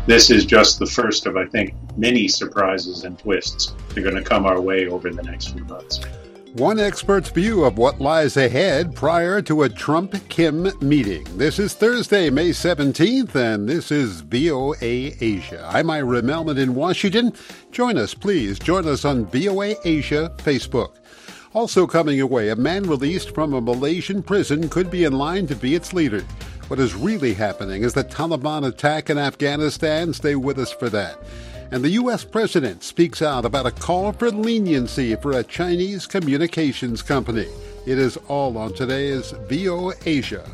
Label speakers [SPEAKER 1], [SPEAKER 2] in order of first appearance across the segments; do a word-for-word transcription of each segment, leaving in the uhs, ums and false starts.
[SPEAKER 1] This is just the first of, I think, many surprises and twists that are going to come our way over the next few months.
[SPEAKER 2] One expert's view of what lies ahead prior to a Trump-Kim meeting. This is Thursday, May seventeenth, and this is V O A Asia. I'm Ira Melman in Washington. Join us, please. Join us on V O A Asia Facebook. Also coming your way, a man released from a Malaysian prison could be in line to be its leader. What is really happening is the Taliban attack in Afghanistan. Stay with us for that. And the U S president speaks out about a call for leniency for a Chinese communications company. It is all on today's V O Asia.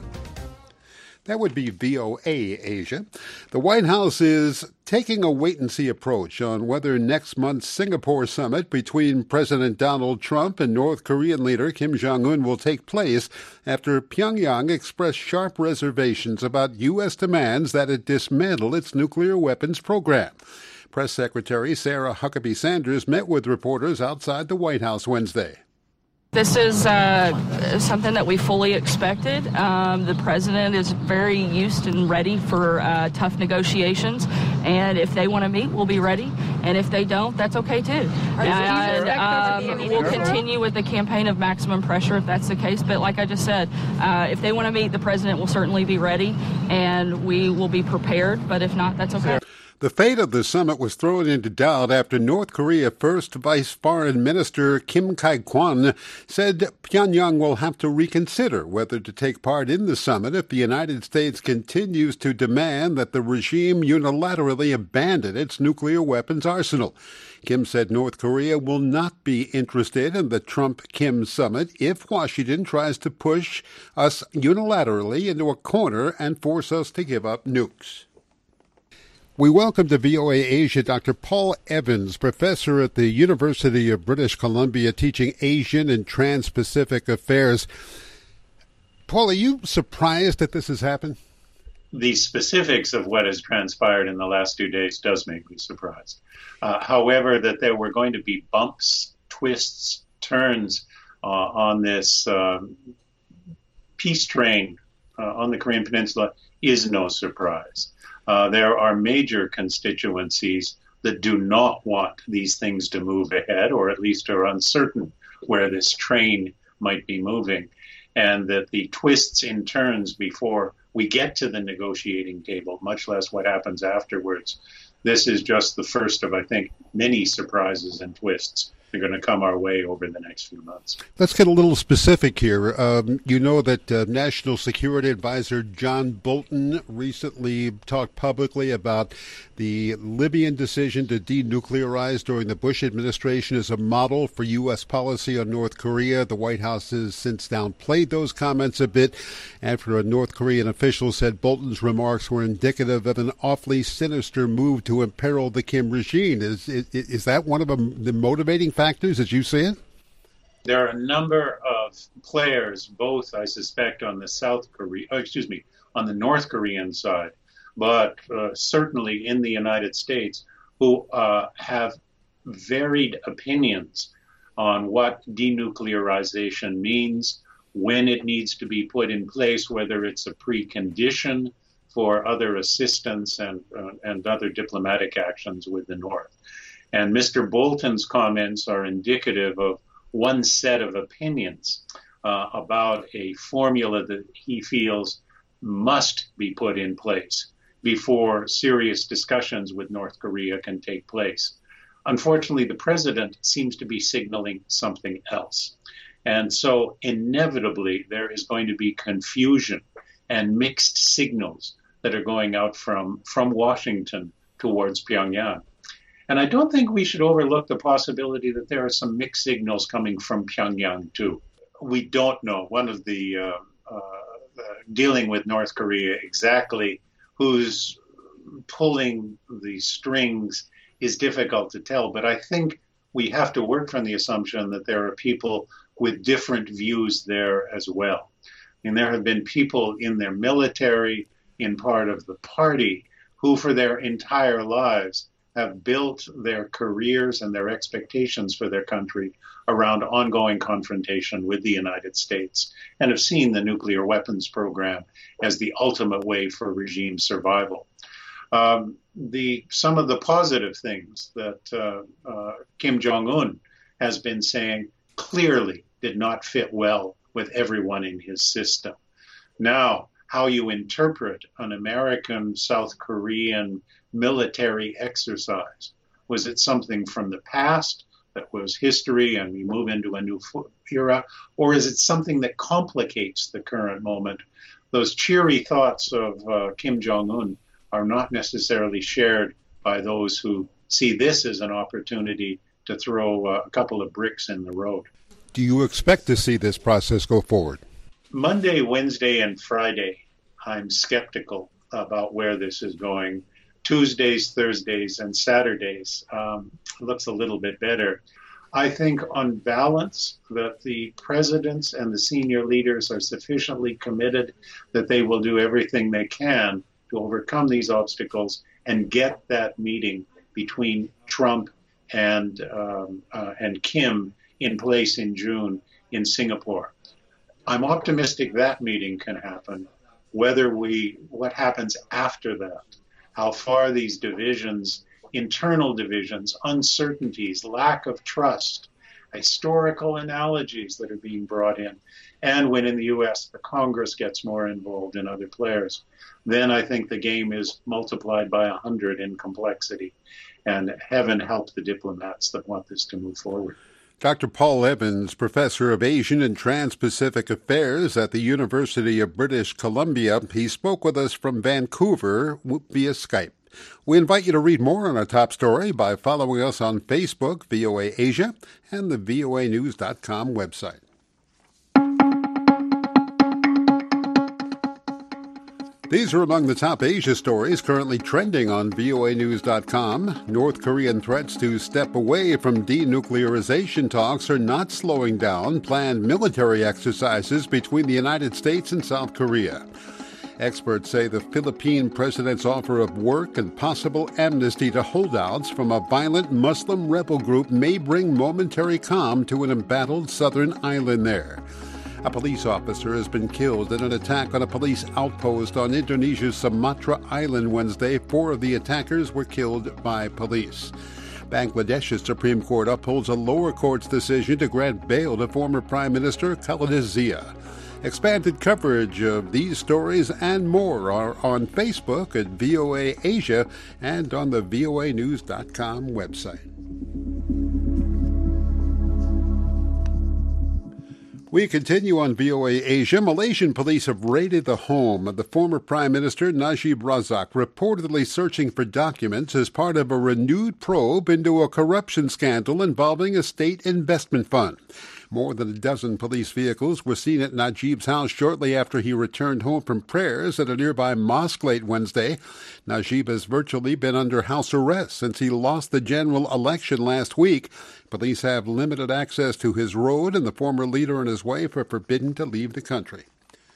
[SPEAKER 2] That would be V O A Asia. The White House is taking a wait-and-see approach on whether next month's Singapore summit between President Donald Trump and North Korean leader Kim Jong-un will take place after Pyongyang expressed sharp reservations about U S demands that it dismantle its nuclear weapons program. Press Secretary Sarah Huckabee Sanders met with reporters outside the White House Wednesday.
[SPEAKER 3] This is uh, something that we fully expected. Um, the president is very used and ready for uh, tough negotiations, and if they want to meet, we'll be ready. And if they don't, that's okay too. And um, we'll continue with the campaign of maximum pressure if that's the case. But like I just said, uh, if they want to meet, the president will certainly be ready, and we will be prepared. But if not, that's okay.
[SPEAKER 2] The fate of the summit was thrown into doubt after North Korea First Vice Foreign Minister Kim Kye-kwan said Pyongyang will have to reconsider whether to take part in the summit if the United States continues to demand that the regime unilaterally abandon its nuclear weapons arsenal. Kim said North Korea will not be interested in the Trump-Kim summit if Washington tries to push us unilaterally into a corner and force us to give up nukes. We welcome to V O A Asia Doctor Paul Evans, professor at the University of British Columbia, teaching Asian and Trans-Pacific affairs. Paul, are you surprised that this has happened?
[SPEAKER 1] The specifics of what has transpired in the last two days does make me surprised. Uh, however, that there were going to be bumps, twists, turns uh, on this uh, peace train uh, on the Korean Peninsula is no surprise. Uh, there are major constituencies that do not want these things to move ahead, or at least are uncertain where this train might be moving, and that the twists and turns before we get to the negotiating table, much less what happens afterwards. This is just the first of, I think, many surprises and twists that are going to come our way over the next few months.
[SPEAKER 2] Let's get a little specific here. Um, you know that uh, National Security Advisor John Bolton recently talked publicly about the Libyan decision to denuclearize during the Bush administration as a model for U S policy on North Korea. The White House has since downplayed those comments a bit after a North Korean official said Bolton's remarks were indicative of an awfully sinister move to imperil the Kim regime. Is, is, is that one of the motivating factors as you see it?
[SPEAKER 1] There are a number of players, both, I suspect, on the South Korea, oh, excuse me, on the North Korean side, but uh, certainly in the United States, who uh, have varied opinions on what denuclearization means, when it needs to be put in place, whether it's a precondition for other assistance and uh, and other diplomatic actions with the North. And Mister Bolton's comments are indicative of one set of opinions uh, about a formula that he feels must be put in place before serious discussions with North Korea can take place. Unfortunately, the president seems to be signaling something else. And so inevitably, there is going to be confusion and mixed signals that are going out from, from Washington towards Pyongyang. And I don't think we should overlook the possibility that there are some mixed signals coming from Pyongyang, too. We don't know. One of the uh, uh, uh, dealing with North Korea exactly who's pulling the strings is difficult to tell. But I think we have to work from the assumption that there are people with different views there as well. And there have been people in their military, in part of the party, who for their entire lives have built their careers and their expectations for their country around ongoing confrontation with the United States and have seen the nuclear weapons program as the ultimate way for regime survival. Um, the some of the positive things that uh, uh, Kim Jong-un has been saying clearly did not fit well with everyone in his system. Now, how you interpret an American-South Korean military exercise, was it something from the past that was history and we move into a new era, or is it something that complicates the current moment? Those cheery thoughts of uh, Kim Jong-un are not necessarily shared by those who see this as an opportunity to throw uh, a couple of bricks in the road.
[SPEAKER 2] Do you expect to see this process go forward?
[SPEAKER 1] Monday, Wednesday, and Friday, I'm skeptical about where this is going. Tuesdays, Thursdays, and Saturdays um, looks a little bit better. I think on balance that the presidents and the senior leaders are sufficiently committed that they will do everything they can to overcome these obstacles and get that meeting between Trump and um, uh, and Kim in place in June in Singapore. I'm optimistic that meeting can happen. Whether we, what happens after that, how far these divisions, internal divisions, uncertainties, lack of trust, historical analogies that are being brought in, and when in the U S the Congress gets more involved in other players, then I think the game is multiplied by a hundred in complexity. And heaven help the diplomats that want this to move forward.
[SPEAKER 2] Doctor Paul Evans, professor of Asian and Trans-Pacific Affairs at the University of British Columbia. He spoke with us from Vancouver via Skype. We invite you to read more on our top story by following us on Facebook, V O A Asia, and the V O A news dot com website. These are among the top Asia stories currently trending on V O A news dot com. North Korean threats to step away from denuclearization talks are not slowing down planned military exercises between the United States and South Korea. Experts say the Philippine president's offer of work and possible amnesty to holdouts from a violent Muslim rebel group may bring momentary calm to an embattled southern island there. A police officer has been killed in an attack on a police outpost on Indonesia's Sumatra Island Wednesday. Four of the attackers were killed by police. Bangladesh's Supreme Court upholds a lower court's decision to grant bail to former Prime Minister Khaleda Zia. Expanded coverage of these stories and more are on Facebook at V O A Asia and on the V O A news dot com website. We continue on V O A Asia. Malaysian police have raided the home of the former Prime Minister Najib Razak, reportedly searching for documents as part of a renewed probe into a corruption scandal involving a state investment fund. More than a dozen police vehicles were seen at Najib's house shortly after he returned home from prayers at a nearby mosque late Wednesday. Najib has virtually been under house arrest since he lost the general election last week. Police have limited access to his road, and the former leader and his wife are forbidden to leave the country.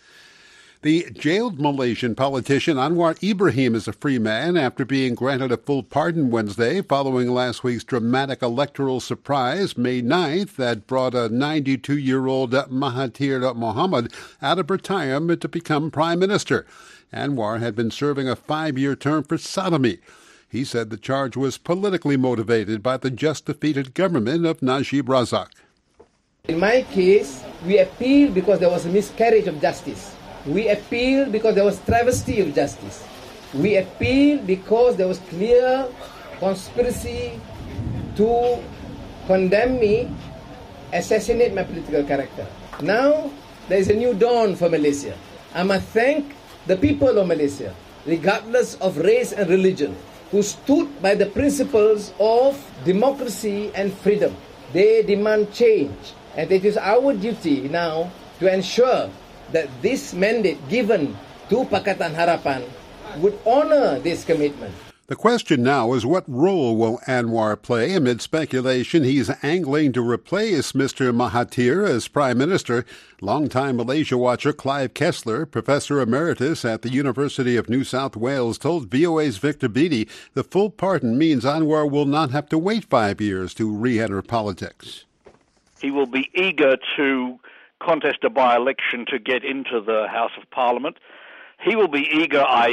[SPEAKER 2] The jailed Malaysian politician Anwar Ibrahim is a free man after being granted a full pardon Wednesday following last week's dramatic electoral surprise May ninth that brought a ninety-two-year-old Mahathir Mohamad out of retirement to become prime minister. Anwar had been serving a five-year term for sodomy. He said the charge was politically motivated by the just-defeated government of Najib Razak.
[SPEAKER 4] In my case, we appealed because there was a miscarriage of justice. We appealed because there was travesty of justice. We appealed because there was clear conspiracy to condemn me, assassinate my political character. Now, there is a new dawn for Malaysia. I must thank the people of Malaysia, regardless of race and religion, who stood by the principles of democracy and freedom. They demand change, and it is our duty now to ensure that this mandate given to Pakatan Harapan would honor this commitment.
[SPEAKER 2] The question now is, what role will Anwar play amid speculation he's angling to replace Mister Mahathir as Prime Minister? Longtime Malaysia watcher Clive Kessler, Professor Emeritus at the University of New South Wales, told V O A's Victor Beattie the full pardon means Anwar will not have to wait five years to re-enter politics.
[SPEAKER 5] He will be eager to contest a by-election to get into the House of Parliament. He will be eager, I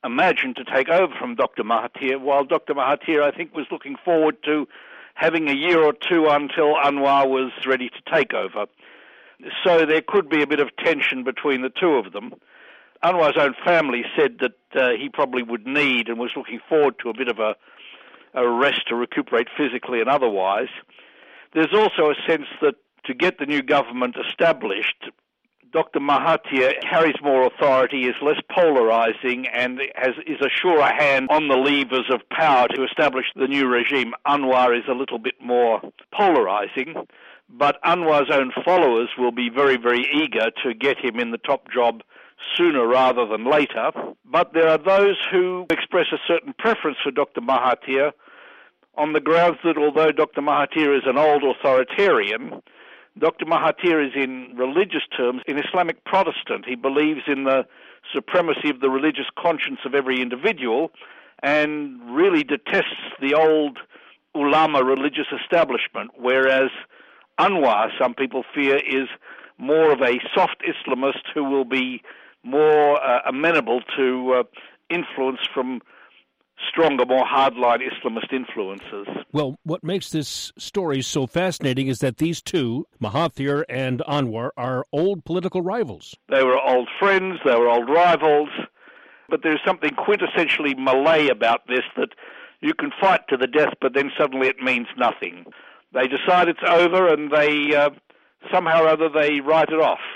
[SPEAKER 5] imagined to take over from Doctor Mahathir, while Doctor Mahathir, I think, was looking forward to having a year or two until Anwar was ready to take over. So there could be a bit of tension between the two of them. Anwar's own family said that uh, he probably would need and was looking forward to a bit of a, a rest to recuperate physically and otherwise. There's also a sense that to get the new government established, Doctor Mahathir carries more authority, is less polarizing, and has, is a surer hand on the levers of power to establish the new regime. Anwar is a little bit more polarizing, but Anwar's own followers will be very, very eager to get him in the top job sooner rather than later. But there are those who express a certain preference for Doctor Mahathir on the grounds that although Doctor Mahathir is an old authoritarian, Doctor Mahathir is in religious terms an Islamic Protestant. He believes in the supremacy of the religious conscience of every individual and really detests the old ulama religious establishment, whereas Anwar, some people fear, is more of a soft Islamist who will be more uh, amenable to uh, influence from stronger, more hardline Islamist influences.
[SPEAKER 6] Well, what makes this story so fascinating is that these two, Mahathir and Anwar, are old political rivals.
[SPEAKER 5] They were old friends, they were old rivals, but there's something quintessentially Malay about this, that you can fight to the death, but then suddenly it means nothing. They decide it's over, and they uh, somehow or other they write it off.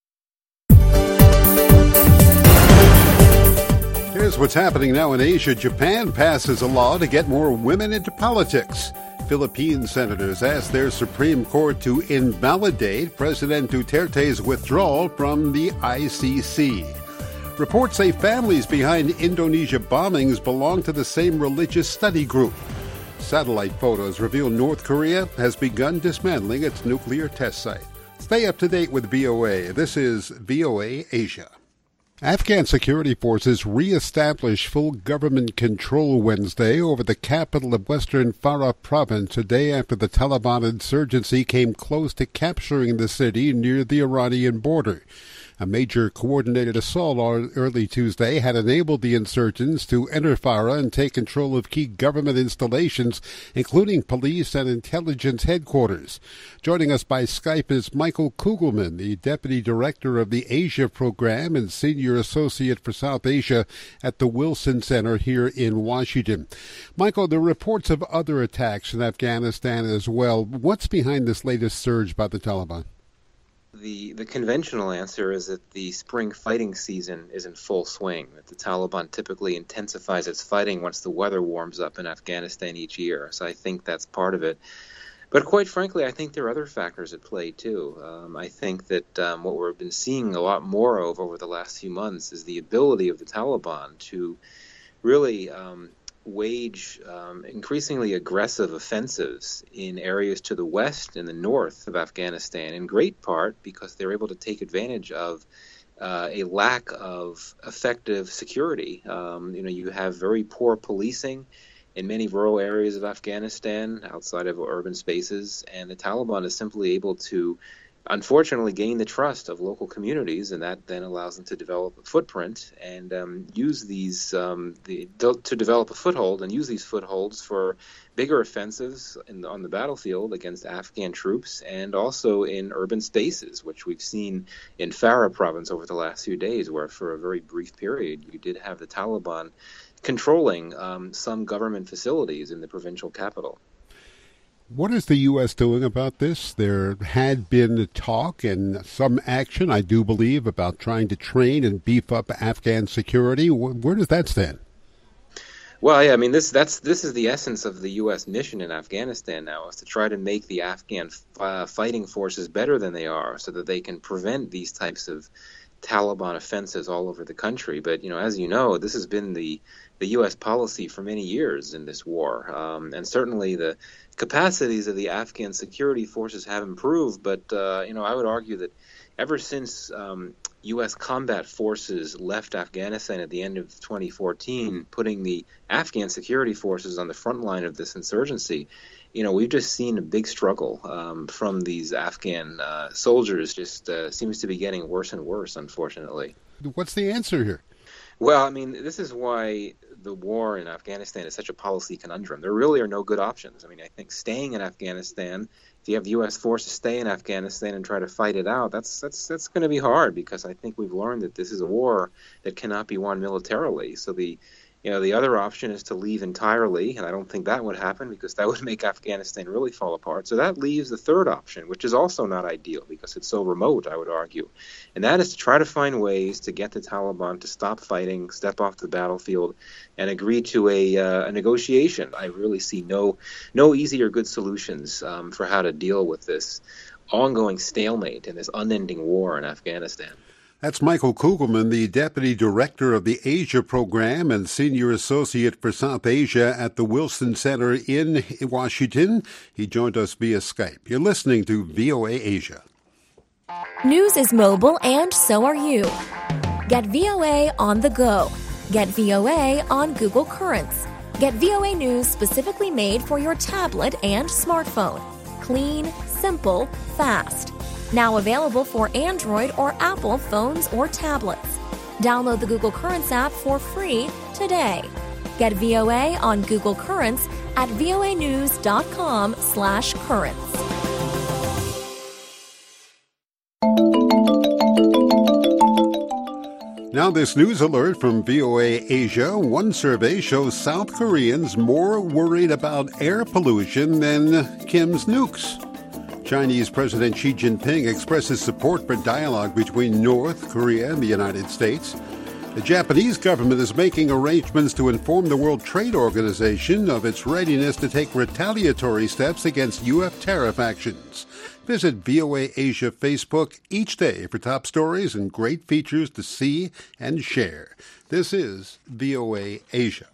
[SPEAKER 2] Here's what's happening now in Asia. Japan passes a law to get more women into politics. Philippine senators asked their Supreme Court to invalidate President Duterte's withdrawal from the I C C. Reports say families behind Indonesia bombings belong to the same religious study group. Satellite photos reveal North Korea has begun dismantling its nuclear test site. Stay up to date with V O A. This is V O A Asia. Afghan security forces re-established full government control Wednesday over the capital of western Farah province, a day after the Taliban insurgency came close to capturing the city near the Iranian border. A major coordinated assault early Tuesday had enabled the insurgents to enter Farah and take control of key government installations, including police and intelligence headquarters. Joining us by Skype is Michael Kugelman, the Deputy Director of the Asia Program and Senior Associate for South Asia at the Wilson Center here in Washington. Michael, there are reports of other attacks in Afghanistan as well. What's behind this latest surge by the Taliban?
[SPEAKER 7] The the conventional answer is that the spring fighting season is in full swing, that the Taliban typically intensifies its fighting once the weather warms up in Afghanistan each year. So I think that's part of it. But quite frankly, I think there are other factors at play, too. Um, I think that um, what we've been seeing a lot more of over the last few months is the ability of the Taliban to really um, wage um, increasingly aggressive offensives in areas to the west and the north of Afghanistan, in great part because they're able to take advantage of uh, a lack of effective security. Um, you know, you have very poor policing in many rural areas of Afghanistan outside of urban spaces, and the Taliban is simply able to unfortunately gain the trust of local communities, and that then allows them to develop a footprint and um, use these um, the, to develop a foothold and use these footholds for bigger offensives in, on the battlefield against Afghan troops and also in urban spaces, which we've seen in Farah province over the last few days, where for a very brief period you did have the Taliban controlling um, some government facilities in the provincial capital.
[SPEAKER 2] What is the U S doing about this? There had been talk and some action, I do believe, about trying to train and beef up Afghan security. Where does that stand?
[SPEAKER 7] Well, yeah, I mean, this that's this is the essence of the U S mission in Afghanistan now, is to try to make the Afghan uh, fighting forces better than they are, so that they can prevent these types of Taliban offenses all over the country. But, you know, as you know, this has been the the U S policy for many years in this war, um, and certainly the capacities of the Afghan security forces have improved. But uh, you know, I would argue that ever since um, U S combat forces left Afghanistan at the end of twenty fourteen, putting the Afghan security forces on the front line of this insurgency, you know, we've just seen a big struggle um, from these Afghan uh, soldiers. Just uh, seems to be getting worse and worse, unfortunately.
[SPEAKER 2] What's the answer here?
[SPEAKER 7] Well, I mean, this is why the war in Afghanistan is such a policy conundrum. There really are no good options. I mean, I think staying in Afghanistan, if you have U S forces stay in Afghanistan and try to fight it out, that's that's that's going to be hard, because I think we've learned that this is a war that cannot be won militarily. So the You know, the other option is to leave entirely, and I don't think that would happen, because that would make Afghanistan really fall apart. So that leaves the third option, which is also not ideal because it's so remote, I would argue. And that is to try to find ways to get the Taliban to stop fighting, step off the battlefield, and agree to a, uh, a negotiation. I really see no no easy or good solutions um, for how to deal with this ongoing stalemate and this unending war in Afghanistan.
[SPEAKER 2] That's Michael Kugelman, the Deputy Director of the Asia Program and Senior Associate for South Asia at the Wilson Center in Washington. He joined us via Skype. You're listening to V O A Asia.
[SPEAKER 8] News is mobile, and so are you. Get V O A on the go. Get V O A on Google Currents. Get V O A News specifically made for your tablet and smartphone. Clean, simple, fast. Now available for Android or Apple phones or tablets. Download the Google Currents app for free today. Get V O A on Google Currents at voanews.com slash currents.
[SPEAKER 2] Now this news alert from V O A Asia. One survey shows South Koreans more worried about air pollution than Kim's nukes. Chinese President Xi Jinping expresses support for dialogue between North Korea and the United States. The Japanese government is making arrangements to inform the World Trade Organization of its readiness to take retaliatory steps against U S tariff actions. Visit V O A Asia Facebook each day for top stories and great features to see and share. This is V O A Asia.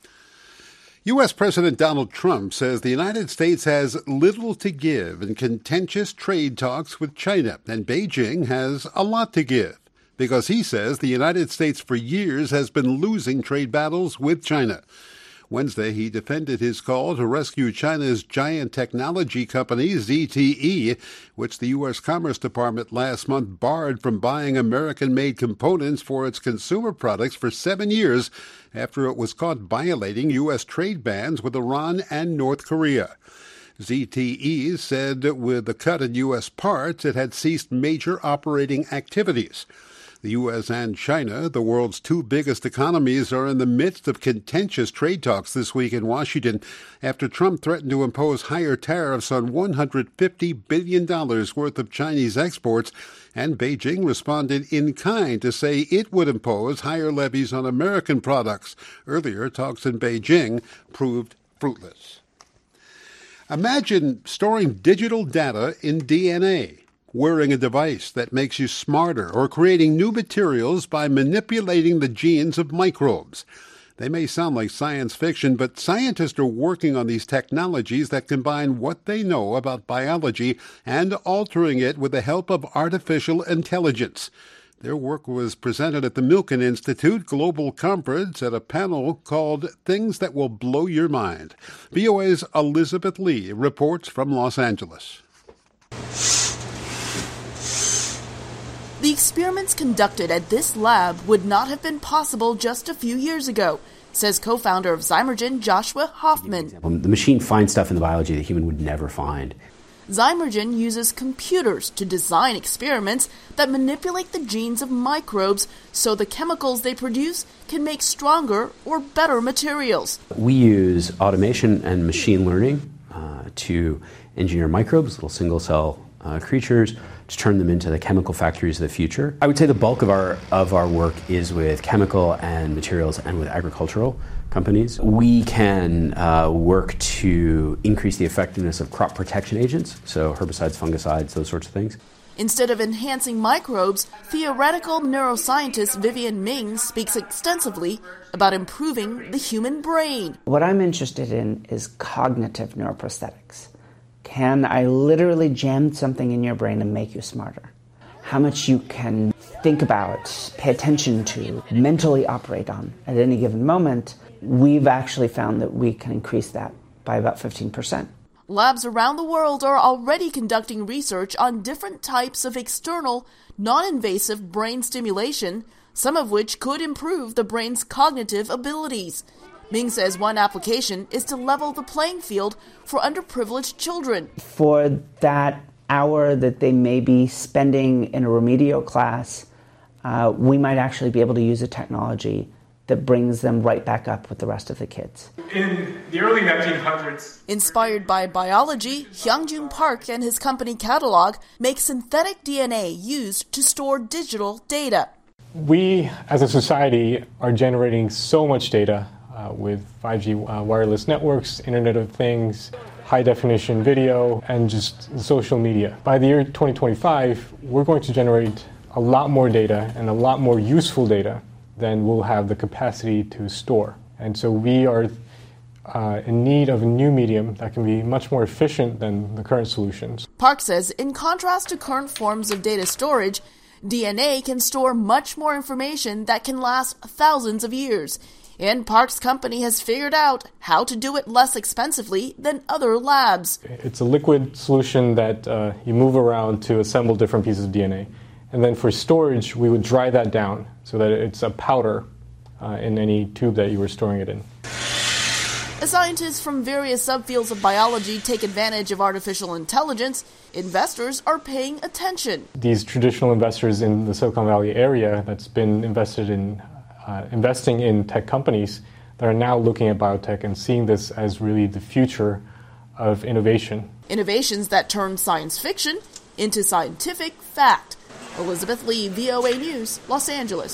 [SPEAKER 2] U S. President Donald Trump says the United States has little to give in contentious trade talks with China, and Beijing has a lot to give, because he says the United States for years has been losing trade battles with China. Wednesday, he defended his call to rescue China's giant technology company, Z T E, which the U S. Commerce Department last month barred from buying American-made components for its consumer products for seven years after it was caught violating U S trade bans with Iran and North Korea. Z T E said with the cut in U S parts, it had ceased major operating activities. The U S and China, the world's two biggest economies, are in the midst of contentious trade talks this week in Washington after Trump threatened to impose higher tariffs on one hundred fifty billion dollars worth of Chinese exports, and Beijing responded in kind to say it would impose higher levies on American products. Earlier, talks in Beijing proved fruitless. Imagine storing digital data in D N A, wearing a device that makes you smarter, or creating new materials by manipulating the genes of microbes. They may sound like science fiction, but scientists are working on these technologies that combine what they know about biology and altering it with the help of artificial intelligence. Their work was presented at the Milken Institute Global Conference at a panel called Things That Will Blow Your Mind. V O A's Elizabeth Lee reports from Los Angeles.
[SPEAKER 9] The experiments conducted at this lab would not have been possible just a few years ago, says co-founder of Zymergen, Joshua Hoffman.
[SPEAKER 10] The machine finds stuff in the biology the human would never find.
[SPEAKER 9] Zymergen uses computers to design experiments that manipulate the genes of microbes so the chemicals they produce can make stronger or better materials.
[SPEAKER 10] We use automation and machine learning uh, to engineer microbes, little single-cell uh, creatures, to turn them into the chemical factories of the future. I would say the bulk of our of our work is with chemical and materials and with agricultural companies. We can uh, work to increase the effectiveness of crop protection agents, so herbicides, fungicides, those sorts of things.
[SPEAKER 9] Instead of enhancing microbes, theoretical neuroscientist Vivian Ming speaks extensively about improving the human brain.
[SPEAKER 11] What I'm interested in is cognitive neuroprosthetics. Can I literally jam something in your brain and make you smarter? How much you can think about, pay attention to, mentally operate on at any given moment, we've actually found that we can increase that by about fifteen percent.
[SPEAKER 9] Labs around the world are already conducting research on different types of external, non-invasive brain stimulation some of which could improve the brain's cognitive abilities. Ming says one application is to level the playing field for underprivileged children.
[SPEAKER 11] For that hour that they may be spending in a remedial class, uh, we might actually be able to use a technology that brings them right back up with the rest of the kids.
[SPEAKER 12] In the early nineteen hundreds...
[SPEAKER 9] Inspired by biology, Hyungjun Park and his company Catalog make synthetic D N A used to store digital data.
[SPEAKER 12] We, as a society, are generating so much data uh, with five G uh, wireless networks, Internet of Things, high-definition video, and just social media. By the year twenty twenty-five, we're going to generate a lot more data and a lot more useful data than we'll have the capacity to store. And so we are uh, in need of a new medium that can be much more efficient than the current solutions.
[SPEAKER 9] Park says, in contrast to current forms of data storage, D N A can store much more information that can last thousands of years. And Park's company has figured out how to do it less expensively than other labs.
[SPEAKER 12] It's a liquid solution that uh, you move around to assemble different pieces of D N A. And then for storage, we would dry that down so that it's a powder uh, in any tube that you were storing it in.
[SPEAKER 9] As scientists from various subfields of biology take advantage of artificial intelligence, investors are paying attention.
[SPEAKER 12] These traditional investors in the Silicon Valley area that's been invested in uh, investing in tech companies that are now looking at biotech and seeing this as really the future of innovation.
[SPEAKER 9] Innovations that turn science fiction into scientific fact. Elizabeth Lee, V O A News, Los Angeles.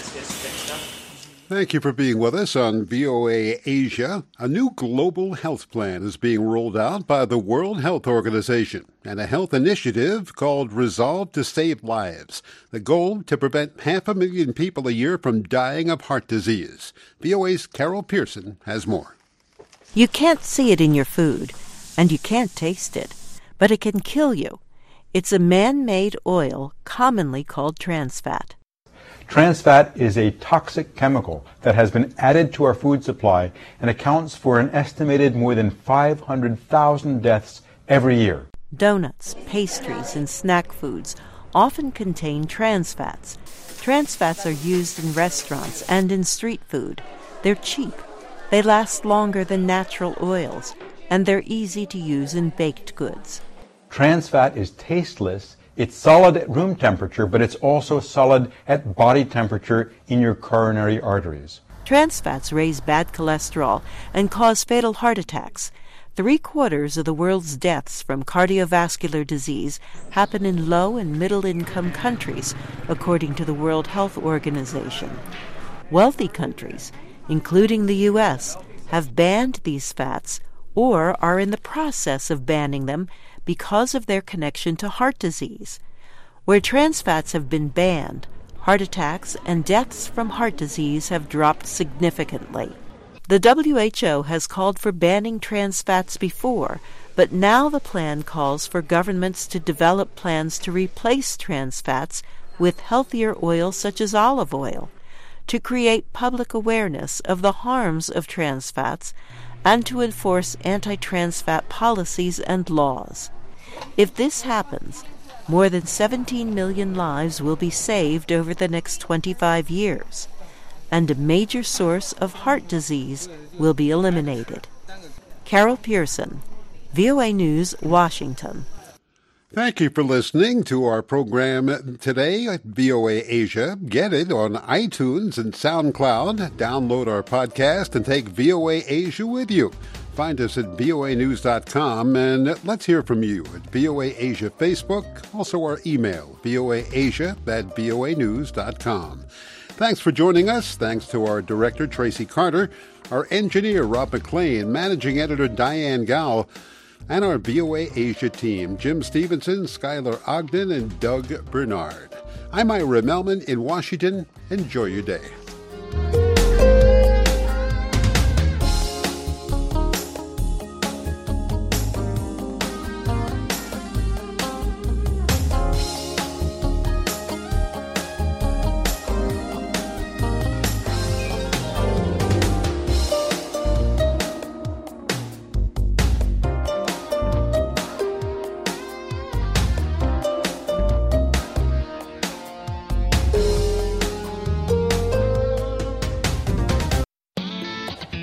[SPEAKER 2] Thank you for being with us on V O A Asia. A new global health plan is being rolled out by the World Health Organization and a health initiative called Resolve to Save Lives. The goal to prevent half a million people a year from dying of heart disease. V O A's Carol Pearson has more.
[SPEAKER 13] You can't see it in your food, and you can't taste it, but it can kill you. It's a man-made oil commonly called trans fat.
[SPEAKER 14] Trans fat is a toxic chemical that has been added to our food supply and accounts for an estimated more than five hundred thousand deaths every year.
[SPEAKER 13] Donuts, pastries, and snack foods often contain trans fats. Trans fats are used in restaurants and in street food. They're cheap. They last longer than natural oils, and they're easy to use in baked goods.
[SPEAKER 14] Trans fat is tasteless. It's solid at room temperature, but it's also solid at body temperature in your coronary arteries.
[SPEAKER 13] Trans fats raise bad cholesterol and cause fatal heart attacks. Three quarters of the world's deaths from cardiovascular disease happen in low and middle-income countries, according to the World Health Organization. Wealthy countries, including the U S, have banned these fats or are in the process of banning them because of their connection to heart disease. Where trans fats have been banned, heart attacks and deaths from heart disease have dropped significantly. The W H O has called for banning trans fats before, but now the plan calls for governments to develop plans to replace trans fats with healthier oils such as olive oil, to create public awareness of the harms of trans fats, and to enforce anti-trans fat policies and laws. If this happens, more than seventeen million lives will be saved over the next twenty-five years, and a major source of heart disease will be eliminated. Carol Pearson, V O A News, Washington.
[SPEAKER 2] Thank you for listening to our program today at V O A Asia. Get it on iTunes and SoundCloud. Download our podcast and take V O A Asia with you. Find us at V O A news dot com, and let's hear from you at V O A Asia Facebook, also our email, V O A Asia at V O A news dot com. Thanks for joining us. Thanks to our director, Tracy Carter, our engineer, Rob McLean, managing editor, Diane Gao, and our V O A Asia team, Jim Stevenson, Skylar Ogden, and Doug Bernard. I'm Ira Melman in Washington. Enjoy your day.